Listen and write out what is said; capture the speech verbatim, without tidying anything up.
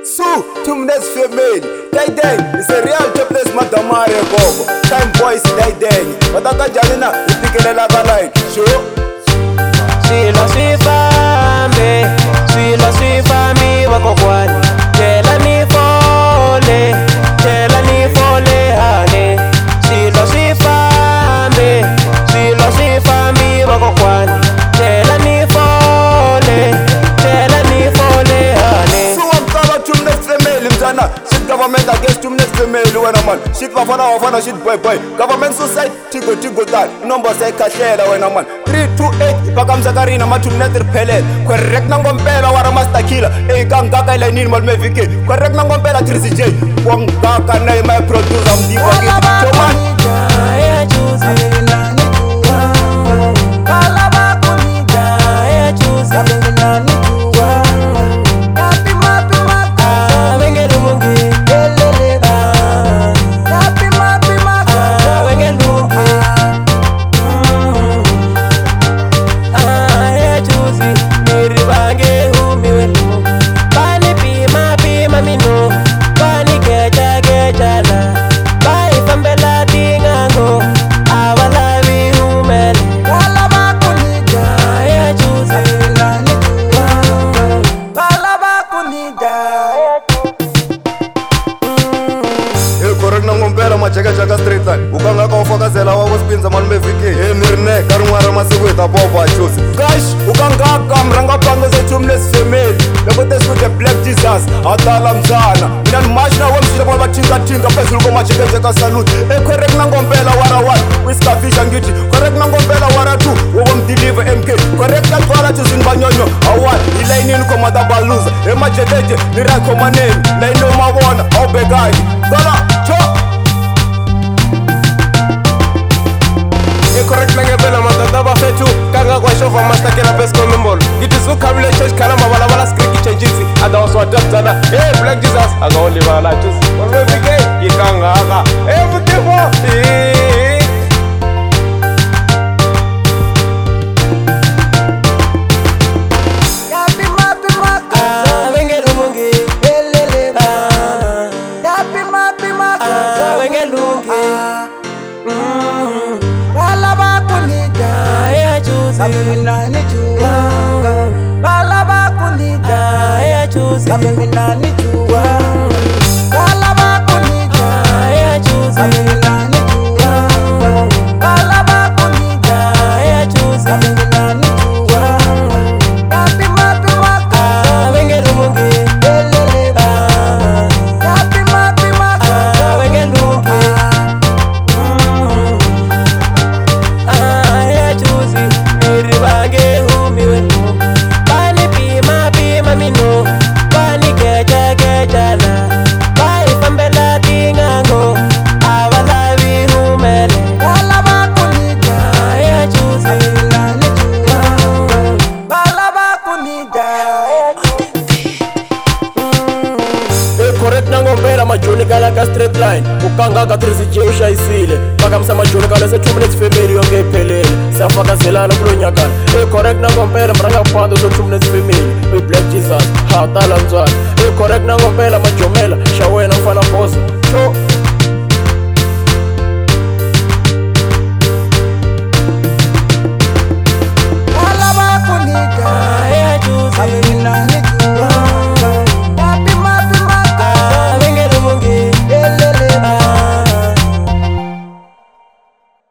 Su, two minutes family. Day day, it's a real jobless madamare gogo. Time boys, day day. Wataka jalina, ipikele la line. Sure. Sila sifambe, sila sifami wakokwani. Jela ni fole, jela ni fole hane. Sila sifambe, sila sifami wakokwani. Jela ni fole, jela ni fole hane. So I'm covered two minutes family, mtana. Shit government against two minutes family, when a man. Shit wafana wafana, shit boy boy. Government society, tigo tigo that. Number say kashela when a man. three two eight, ipakamzakarina matumnet repellent. Correct nangompela wara master killer. Eh kangaka ile nini malme vike. Correct nangompela Tracy J. Wangaka na my producer mdiwa giti. Choman. Ya choose nani tuwa. Kalaba kunija ya choose nani tuwa. Yapi mapi maka. Wengelu mungi. Elele ba. Yapi mapi maka. Wengelu mungi. Cheka cheka straight line ukanga ka ufakazela wako spinza malme viki e mirne karungwara masiku eta popa choose guys ukanga ka mranga pango ze tumless family loko this with the black Jesus atala mzana mina mashina wamshile kwa bathinga thinga phezulu koma cheka cheka salute e correct nangompela wara one wiskafisha ngithi correct nangompela wara two wokomdeliver M K correct kalfala tuzini banyonyo award iline ni koma da baluza e majeteje ni rakho maneni line no mabona awubhekayi gola cho. Correct nangepela matata fetu kanga kwa shofa master kela pesco memol gitu su kabile church kala mabala bala script changes ada waswata tsana eh Black Jesus aga only bala choose wame bige yikanga aga eh mutefo eh yapi mapi maka wengelu mungi elele ba yapi mapi maka wengelu mungi Nani chua, balaba kunida. Ya choose, nani chua, balaba kunida. Ya choose, nani chua, balaba kunida. Ya choose, nani chua. Yapi mapi maka, wengelu mungi, elele ba. Yapi mapi maka, wengelu mungi. Ah, ya choose. Ribage humi wenu bani pima pima mino bani keja keja na bai pambela tingango awala vi humele wala bakunija ya choose nani chua wala bakunija e correct nangompela majoni kala ka straight line ukanga ka Tracy J ushayisile bakamsa majoni kala se two minutes family yonke iphelele safakazelana kulonyakana e correct nangompela mranga phando so two minutes family we Black Jesus hatala mzwana e correct nangompela majomela shawena mfana boss cho